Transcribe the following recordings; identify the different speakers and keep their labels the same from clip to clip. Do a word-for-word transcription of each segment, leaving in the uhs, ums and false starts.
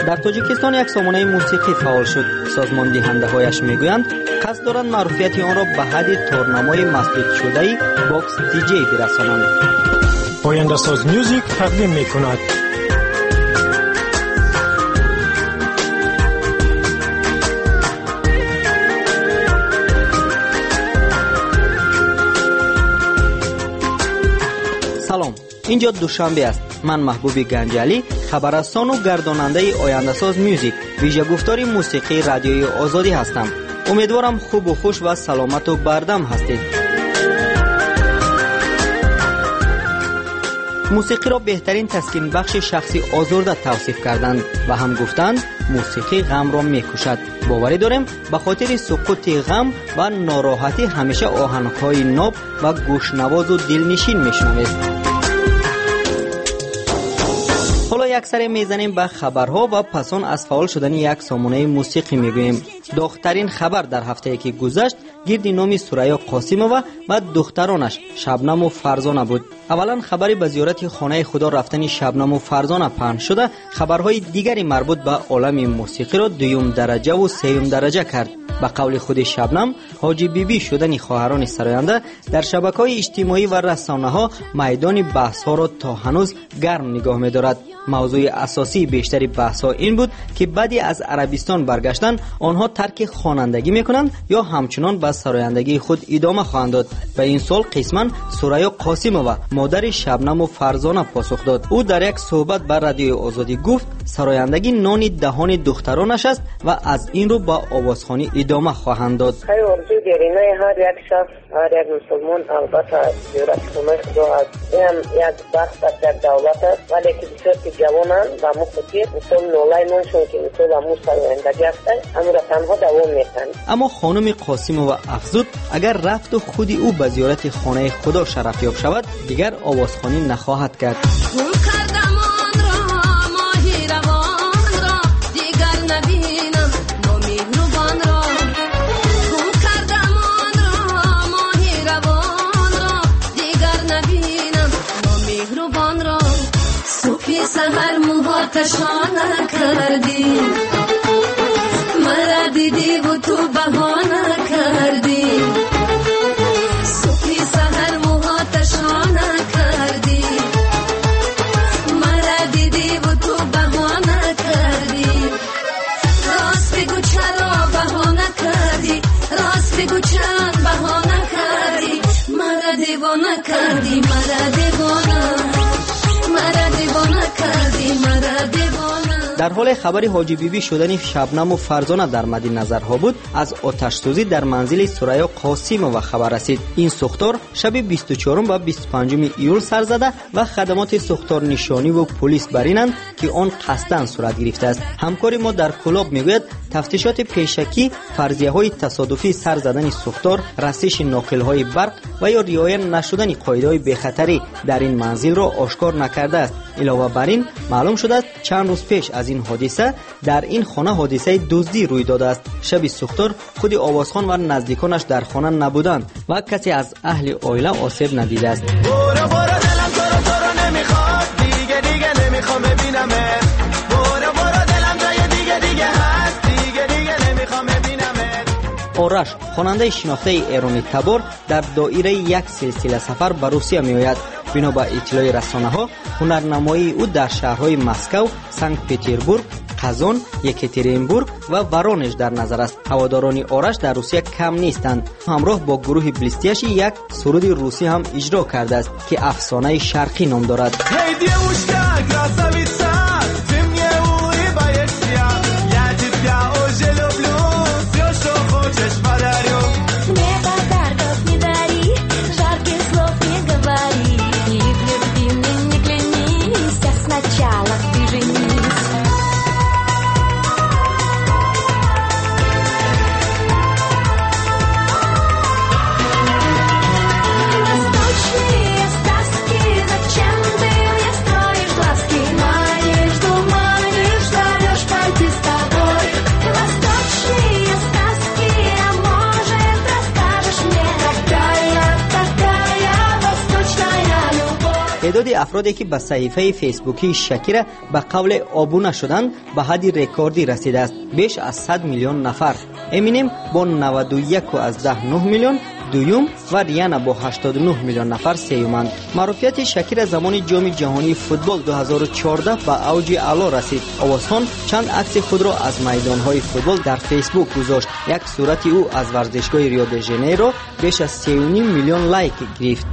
Speaker 1: در تاجیکستان یک سامانه موسیقی فعال شد. سازمان دهنده‌هایش میگویند قصد دارند معروفیت آن را به حد تورنمای مسدود شده‌ای باکس دیجی برسانند.
Speaker 2: آینده ساز میوزیک تقدیم میکند.
Speaker 1: سلام، اینجا دوشنبه است. من محبوب گنجالی، خبررسان و گرداننده آینده ساز میوزیک، ویژه گفتار موسیقی رادیوی آزادی هستم. امیدوارم خوب و خوش و سلامت و بردم هستید. موسیقی را بهترین تسکین بخش شخصی آزرده توصیف کردند و هم گفتند موسیقی غم را میکشد. باوری داریم به خاطر سقوط غم و ناراحتی همیشه آهنگ‌های ناب و گوشنواز و دلنشین میشنوید. حالا یک سری میزنیم به خبرها و پسان از فعال شدن یک سامانه موسیقی میگوییم. دخترین خبر در هفته که گذشت گرد نام سریا قاسمова و دخترانش شبنم و فرزانه بود. اولا خبری به زیارت خانه خدا رفتن شبنم و فرزانه پخش شده، خبرهای دیگری مربوط به عالم موسیقی را دوم درجه و سوم درجه کرد. به قول خود شبنم، حاجی بیبی شدن خواهران سراینده در شبکه‌های اجتماعی و رسانه‌ها میدان بحث‌ها را تا هنوز گرم نگاه می‌دارد. موضوع اساسی بیشتری بحث‌ها این بود که بعدی از عربستان برگشتن آنها ترک خوانندگی می‌کنند یا همچنان به سرایندگی خود ادامه خواهند داد. به این سوال قسماً سریا قاسمova مادر شبنم و فرزانه پاسخ داد. او در یک صحبت با رادیو آزادی گفت سرایندگی نان دهان دخترانش است و از این رو با آوازخوانی ادامه خواهند داد.
Speaker 3: خیلی آرزو داریم هر یک شخص، هر یک مسلمان البته زیارت خانه خدا است. این یک بخش در دولت است، ولی که بسیار که جوانان و مخاطب مثل نولایمانشون که مثل امو سرایندگی هستند امو را تنها دوام میتند.
Speaker 1: اما خانم قاسمova افزود اگر رفت و خودی او به زیارت خانه خدا شرفیاب شود دیگر آوازخوانی نخواهد کرد.
Speaker 4: سهر موهاتشانه کردی مرا دیدی و تو بهانه کردی صبحی سهر موهاتشانه کردی مرا دیدی و تو بهانه کردی راست بگو چرا بهانه کردی راست بگو چرا بهانه کردی مرا دیوانه کردی مرا دیوانه
Speaker 1: در حال خبری حاجی بیبی شدن شبنم و فرزانه در مد نظرها بود، از آتش سوزی در منزل سریا قاسمova خبر رسید. این سوختار شب بیست و چهارم و بیست و پنجم ایول سر زده و خدمات سوختار نشانی و پلیس برینند که آن قصداً صورت گرفته است. همکار ما در کلاب میگوید تفتیشات پیشکی فرضیه‌های تصادفی سر زدن سوختار، رسش ناقل‌های برق و یا رعایت نشدن قاعده‌های بی‌خطری در این منزل را آشکار نکرده است. علاوه بر این معلوم شده است چند روز پیش از این حادثه در این خانه حادثه دزدی روی داده است. شب سوختار خود آوازخوان و نزدیکانش در خانه نبودند و کسی از اهل عائله آسیب ندیده است.
Speaker 5: برو برو دلم تو رو تو رو نمیخواد دیگه دیگه نمیخوام ببینمت. برو برو دلم جای دیگه دیگه هست دیگه دیگه نمیخوام ببینمت.
Speaker 1: آرش خواننده شناخته ایرانی تبار در دایره یک سلسله سفر به روسیه میآید. بنا به اطلاع رسانه‌ها هنرنمایی او در شهرهای مسکو، سنت پترزبورگ، قزان، یکاترینبورگ و ورونژ در نظر است. هواداران آرش در روسیه کم نیستند. همراه با گروه بلیستیاش یک سرود روسی هم اجرا کرده است که افسانه شرقی نام دارد. تعداد افرادی که به صحیفه فیسبوکی شکیرا به قول آبونه شدند به حد رکوردی رسیده است. بیش از صد میلیون نفر. امینیم با نود و یک و از ده نه میلیون دوم و ریانا با هشتاد و نه میلیون نفر سومند. معروفیت شکیرا زمان جام جهانی فوتبال دو هزار و چهارده به اوج اعلی رسید. آوازخوان چند عکس خود را از میدان‌های فوتبال در فیسبوک گذاشت. یک صورت او از ورزشگاه ریو د ژانیرو بیش از سه و نیم میلیون لایک گرفت.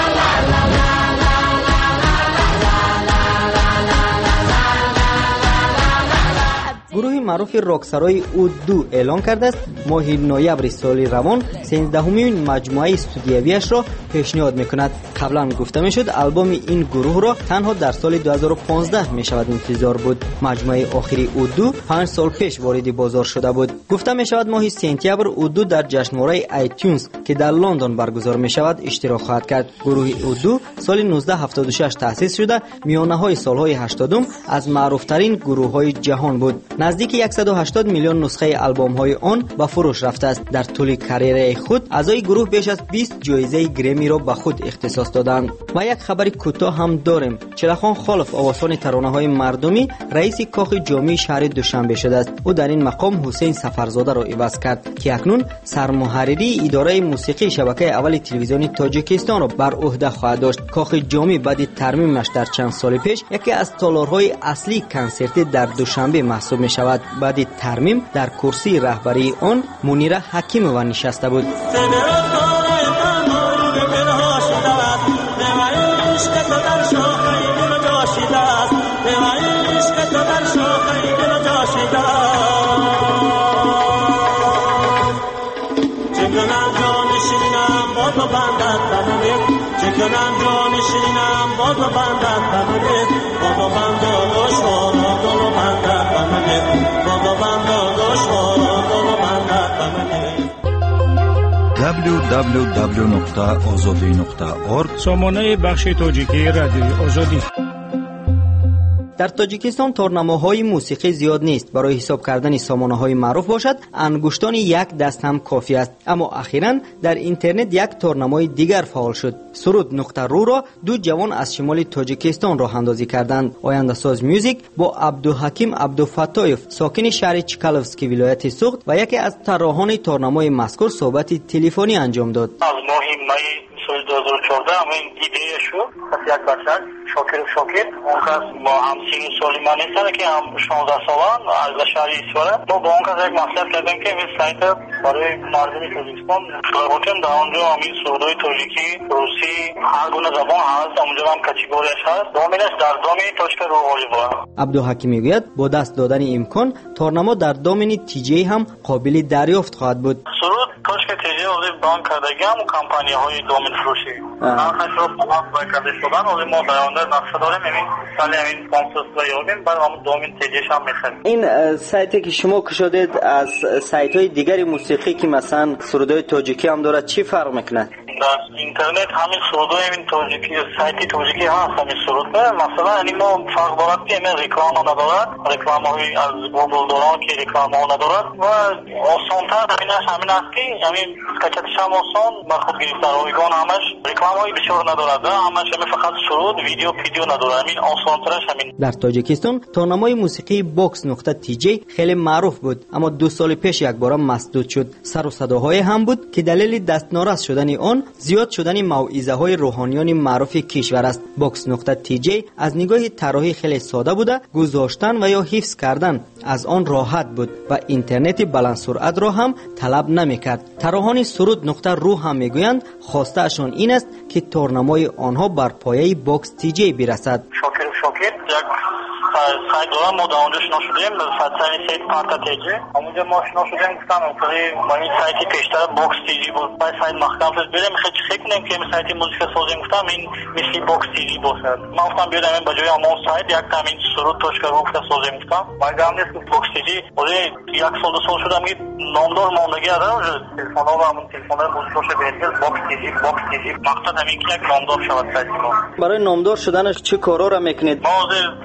Speaker 1: گروه معروف راکسرای او دو اعلان کرده است ماه نوامبر سال روان سیزدهمین مجموعه استودیویش را پیشنهاد میکند. قبلا گفته میشد آلبوم این گروه را تنها در سال دو هزار و پانزده میشود انتظار بود. مجموعه آخری او دو پنج سال پیش وارد بازار شده بود. گفته میشود ماه سپتامبر او دو در جشنواره آیتیونز که در لندن برگزار میشود اشتراک خواهد کرد. گروه او دو سال نوزده هفتاد و شش تأسیس شده میانه های سالهای هشتادم از معروف ترین گروه های جهان بود. نزدیک صد و هشتاد میلیون نسخه آلبوم های آن به فروش رفته است. در طول کاریره خود اعضای گروه بیش از بیست جایزه گرمی را به خود اختصاص دادند. و یک خبر کوتاه هم داریم. چراخان خالف آوازخوان ترانه های مردمی رئیس کاخ جامع شهر دوشنبه شده است. او در این مقام حسین سفرزاده را عوض کرد که اکنون سرمحرری اداره موسیقی شبکه اول تلویزیونی تاجیکستان را بر عهده خواهد داشت. کاخ جامع بعد ترمیمش در چند سال پیش یکی از تالارهای اصلی کنسرتی در دوشنبه محسوب می شود. بعد ترمیم در کرسی رهبری آن منیره حکیمова نشسته بود.
Speaker 6: دبلیو دبلیو دبلیو نقطه آزادی نقطه اورگ
Speaker 2: سامانه بخش تاجیکی رادیوی آزادی.
Speaker 1: در تاجیکستان تورنمه‌های موسیقی زیاد نیست. برای حساب کردن سامانه‌های معروف باشد انگشتان یک دست هم کافی است. اما اخیراً در اینترنت یک تورنمه دیگر فعال شد. سرود نقطه رو را دو جوان از شمال تاجیکستان راه اندازی کردند. آینده ساز میوزیک با عبدالحکیم عبدالفتایف ساکن شهر چکالوفسکی ولایت سوخت و یکی از طراحان تورنمه مذکور صحبت تلفنی انجام داد.
Speaker 7: از ماه سال دو هزار و چهارده همین ایده شد. پس یک بچه شاکر و شاکر اون کس با همسین سالی من نیستن که هم شانزده سالان از شهر ایسواره ما با اون کس یک مطلب کردیم که این سایت برای مردم تاجیکستان بودیم. در اونجا همین سرودهای تاجیکی روسی هر گونه زبان هست. اونجا هم کاتگوریش هست. دومینش در دومین تاجیک رو غالبا.
Speaker 1: عبدالحکیم میگوید با دست دادن امکان تورنمه در دومین تیجی هم قابل دریافت خواهد بود.
Speaker 7: سرود تاجیک تیجی ولی بانک کردگی هم کمپانی های دومین فروشی نرخش رو بانک باید کرده شدن ولی ما بیانده نقشه داریم همین سالی همین پانصد و یادیم بعد همون دومین تیجیش هم میخواییم.
Speaker 1: این سایتی که شما کشادید از سایت های دیگری موسیقی که مثلا سرودهای تاجیکی هم دارد چی فرق میکنه؟
Speaker 7: در اینترنت همین سرودهای همین تاجیکی سایتی تاجیکی هست همین سرود مثلا یعنی ما فرق دارد که همین رکلام ها ندارد رکلام های از گوگل دارن که رکلام ها ندارد و آسانتر همینش همین است که همین کچتش هم آسان بر خود گرفتن رایگان همش رکلام های بسیار ندارد همش همین فقط سرود ویدیو پیدیو ندارد همین آسانترش همین. در
Speaker 1: تاجیکستان تورنمه موسیقی باکس نقطه تی جی خیلی معروف بود اما دو سال پیش یک بار مسدود شد. سر و صداهای هم بود که دلیل دستنارس شدن آن زیاد شدن موعظه های روحانیان معروف کشور است. باکس نقطه تی جی از نگاه طراحی خیلی ساده بوده گذاشتن و یا حفظ کردن از آن راحت بود و اینترنت بلند سرعت را هم طلب نمیکرد. طراحان سرود نقطه رو هم میگویند خواسته اشان این است که تورنمه آنها بر پایه باکس تی جی برسد.
Speaker 7: شاکر شاکر یک سایت دارم ما در اونجا شنا شدیم سایت سایت پارتا تیجی اونجا ما شنا شدیم گفتم اونطوری ما این سایتی پیشتر باکس تیجی بود باید سایت محکم شد بریم خیلی فکر کنیم که این سایتی موزیک سازیم گفتم این مثل باکس تیجی باشد ما گفتم بیادم این بجای همون سایت یک تا همین سرود توشکر رو گفته سازیم گفتم ما گم نیست که باکس تیجی ولی یک سال دو سال شدم که نامدار ماندگی نداره تلفن ها و همون تلفن های موزیکاش بهتر باکس تیجی باکس تیجی مقصد همین که یک نامدار شود سایت ما.
Speaker 1: برای نامدار شدنش چه کارا را میکنید؟
Speaker 7: ما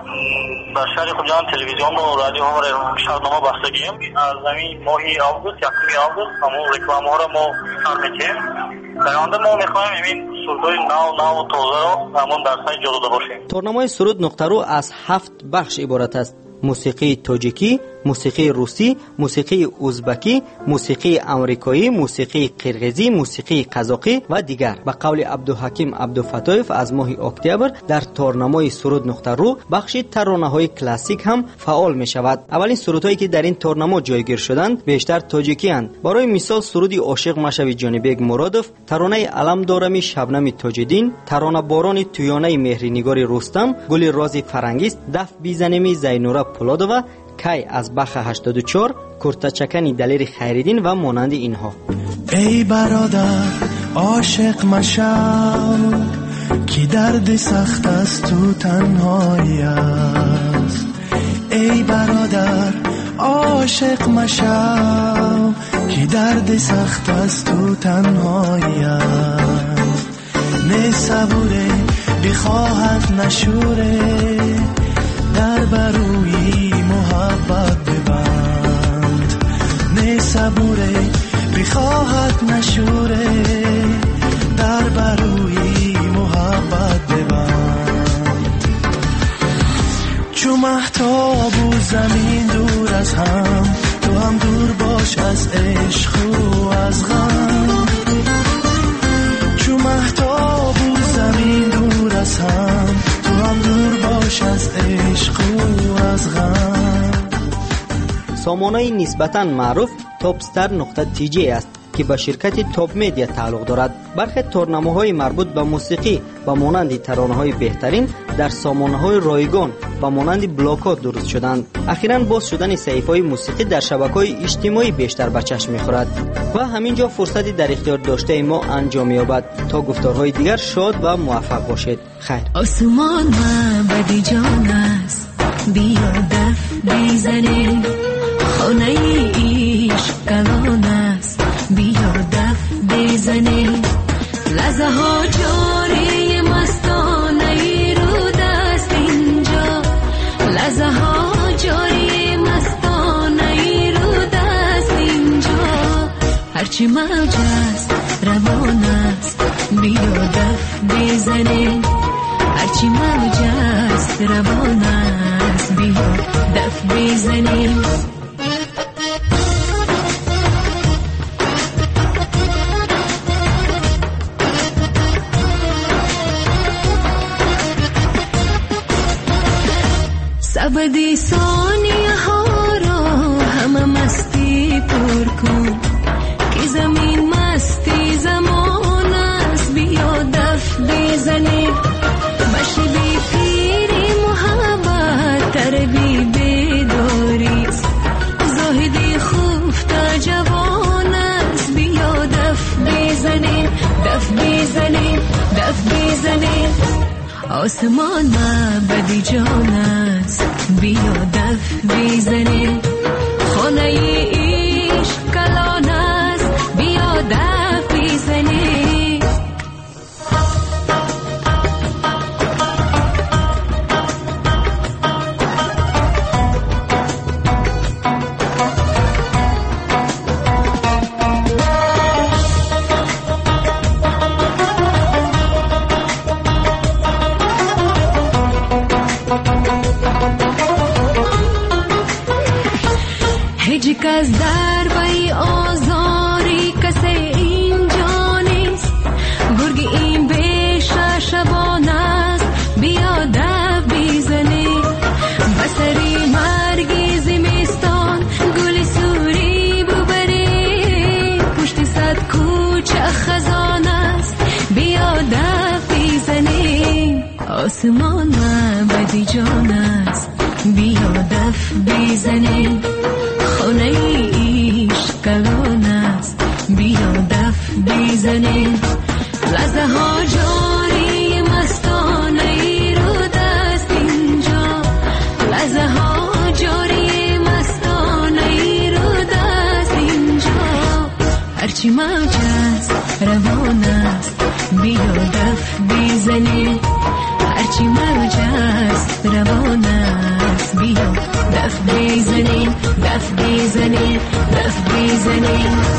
Speaker 7: در شهر خودجان تلویزیون و رادیو ها و شهرنامه بستگیم از زمین ماهی آگوست یکمی آگوست همون رکلام ها را ما سر میکنیم در ما میخوایم این سرودهای نو نو و تازه رو همون درسای جلو باشیم.
Speaker 1: تورنمای سرود نقطه رو از هفت بخش عبارت است: موسیقی تاجیکی، موسیقی روسی، موسیقی ازبکی، موسیقی امریکایی، موسیقی قرغیزی، موسیقی قزاقی و دیگر. به قول عبدالحکیم عبدالفتایف از ماه اکتبر در تورنمای سرود نقطه رو بخش ترانه‌های کلاسیک هم فعال می شود. اولین سرودهایی که در این تورنما جایگیر شدند بیشتر تاجیکی اند. برای مثال سرودی عاشق مشوی جانبیگ مرادوف، ترانه علم دارمی شبنم تاجدین، ترانه باران تویانه مهری نگاری رستم، گل رازی فرنگیست، دف بیزنمی زینوره پولادووا، کی از بخ هشتاد و چهار، کرتچکنی دلیر خیریدین و مانند اینها.
Speaker 5: ای برادر عاشق مشو کی درد سخت است تو تنهایی است. ای برادر عاشق مشو کی درد سخت است تو تنهایی است. نه صبوره بخواهد نشوره در بروی محبت ببند. نه صبوره بخواهد نشوره در بروی محبت ببند. چو مهتاب و زمین دور از هم تو هم دور باش از عشق و از غم. چو مهتاب و زمین دور از هم تو هم دور باش از عشق و از غم.
Speaker 1: سامانه نسبتاً معروف توپستر نقطه تی جی است که به شرکت توپ میدیا تعلق دارد. برخی تورنمه‌های مربوط به موسیقی و مانند ترانه‌های بهترین در سامانه‌های رایگان و مانند بلاک‌ها درست شدند. اخیراً باز شدن صحیفه‌های موسیقی در شبکه‌های اجتماعی بیشتر به چشم می‌خورد و همینجا فرصتی در اختیار داشته ما انجام یابد. تا گفتارهای دیگر شاد و موفق باشید. خیر.
Speaker 4: آسمان معبد جان است، بیا دف بزنیم. خانه عشق کلان است، بیا دف بزنیم. لحظه ها جاری مستانه رو دست اینجا. لحظه ها جاری مستانه رو دست اینجا. هرچی موج است روان است، بیا دف بزنیم. هرچی موج است روان است، بیا دف بزنیم. سبدی ثانیه ها را همه مستی پر کن که زمین مستی زمان است، بیا دف بزنیم. مشبی پیری محبت تربی بداریست، زاهدی خوفتا جوان است، بیا دف بزنیم. دف بزنیم، دف بزنیم. آسمان معبد جان است، بیا دف بزنیم. خانه عشق کلان است، بیا دف بزنیم. هیچ کس در بای آزاری کسی اینجا نیست. گرگ این بیشه شبان است، بیا دف بزنیم. بسری مرگی زمستان گل سوری ببریم. پشت صد کوچه خزان است، بیا دف بزنیم. آسمان معبد جان است، بیا دف بزنیم. خانه عشق کلان است، بیا دف بزنیم. لحظه ها جاری مستانه رو دست اینجا. لحظه ها جاری مستانه رو دست اینجا. هرچی موج است روان است، بیا دف بزنیم. هرچی موج است روان است، بیا دف بزنیم. دف بزنیم، دف بزنیم.